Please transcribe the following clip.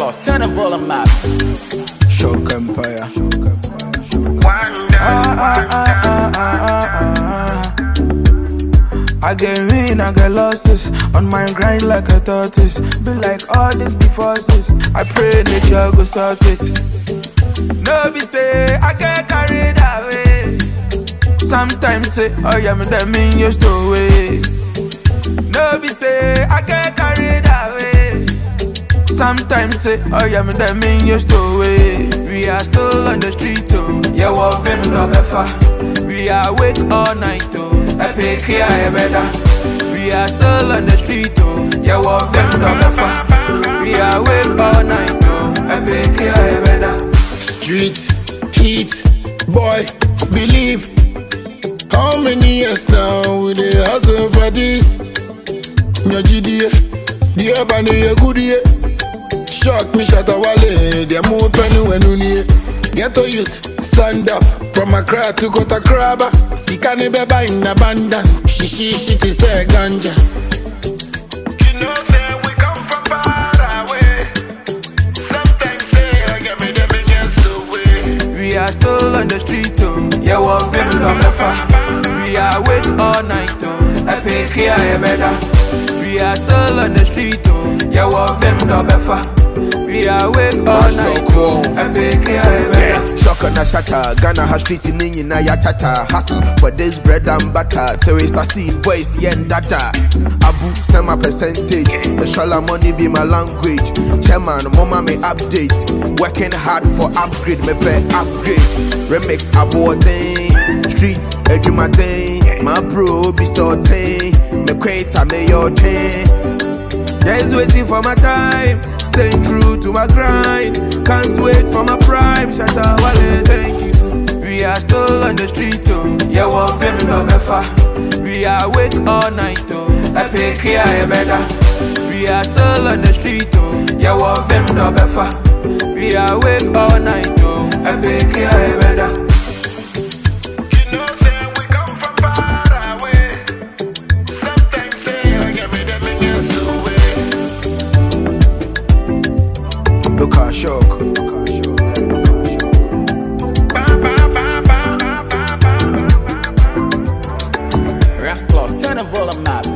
plus 10 of all of map. Shock Empire. I get win, I get losses. On my grind like a tortoise. Be like all this before sis. I pray nature go sort it. No be say I get carried away. Sometimes say oh yeah me that mean you stole away. No be say I get carried away. Sometimes say oh yeah me that mean you stole away. We are still on the street oh. Yeah what them no better. We are awake all night oh. Epic here better. We are still on the street oh. Yeah what them no better. We are awake all night oh. Epic here better. Street heat, boy, believe. How many years now we dey hustle for this? My GDA, the urban is a good year. Shock me, shatter wale, they move penny when you need. Get to youth, stand up. From Accra to Kota Kraba, Sikani beba in abundance. Shishi shiti say ganja. You know that we come from far away. Sometimes say I get me the biggest away. We are still on the street oh. Yeah what them no better. We are awake all night oh. Epic here better. We are still on the street oh. Yeah what them no better. We are awake all night oh. Epic here better. Shocker na shatter, Ghana has street in na ya tata. Hustle for this bread and butter. So we succeed, boys, yen data. Abu, send my percentage. The shala money be my language. Chairman, mama me update. Working hard for upgrade, me pay upgrade. Remix aborting. Streets, edumating. My bro be sorting. Me creator, me your chain. Just waiting for my time. Staying true to my grind. Can't wait for my prime. Shatta wale, thank you. We are still on the street oh. Yeah what them no better. We are awake all night oh. Epic here better. We are still on the street oh. Yeah what them no better. We are awake all night oh. Epic here better. You know that we come from far away. Sometimes say I get me the biggest away. Look at shock. Rap plus 10 of all of map.